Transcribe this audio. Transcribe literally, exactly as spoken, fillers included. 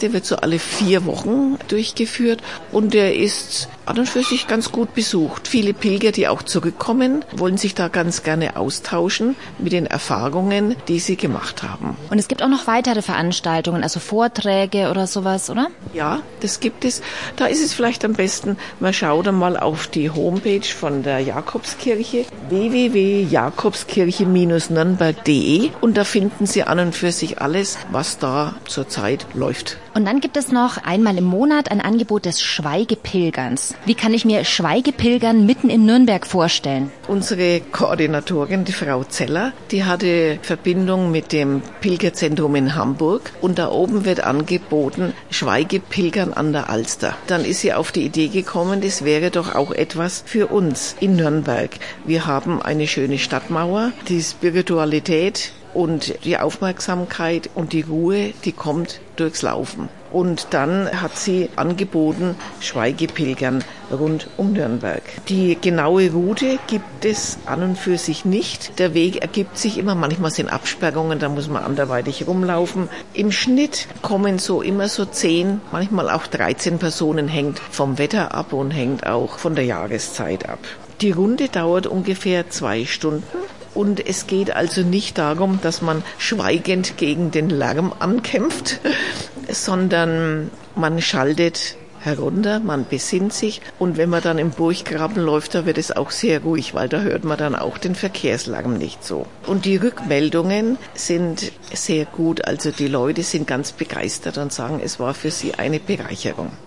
Der wird so alle vier Wochen durchgeführt und der ist an und für sich ganz gut besucht. Viele Pilger, die auch zurückkommen, wollen sich da ganz gerne austauschen mit den Erfahrungen, die sie gemacht haben. Und es gibt auch noch weitere Veranstaltungen, also Vorträge oder sowas, oder? Ja, das gibt es. Da ist es vielleicht am besten, man schaut einmal auf die Homepage von der Jakobskirche, w w w punkt jakobskirche Bindestrich nürnberg punkt d e, und da finden Sie an und für sich alles, was da zurzeit läuft. Und dann gibt es noch einmal im Monat ein Angebot des Schweigepilgerns. Wie kann ich mir Schweigepilgern mitten in Nürnberg vorstellen? Unsere Koordinatorin, die Frau Zeller, die hatte Verbindung mit dem Pilgerzentrum in Hamburg und da oben wird angeboten Schweigepilgern an der Alster. Dann ist sie auf die Idee gekommen, das wäre doch auch etwas für uns in Nürnberg. Wir haben eine schöne Stadtmauer, die Spiritualität und die Aufmerksamkeit und die Ruhe, die kommt durchs Laufen. Und dann hat sie angeboten, Schweigepilgern rund um Nürnberg. Die genaue Route gibt es an und für sich nicht. Der Weg ergibt sich immer, manchmal sind Absperrungen, da muss man anderweitig rumlaufen. Im Schnitt kommen so immer so zehn, manchmal auch dreizehn Personen, hängt vom Wetter ab und hängt auch von der Jahreszeit ab. Die Runde dauert ungefähr zwei Stunden. Und es geht also nicht darum, dass man schweigend gegen den Lärm ankämpft, sondern man schaltet herunter, man besinnt sich. Und wenn man dann im Burggraben läuft, da wird es auch sehr ruhig, weil da hört man dann auch den Verkehrslärm nicht so. Und die Rückmeldungen sind sehr gut. Also die Leute sind ganz begeistert und sagen, es war für sie eine Bereicherung.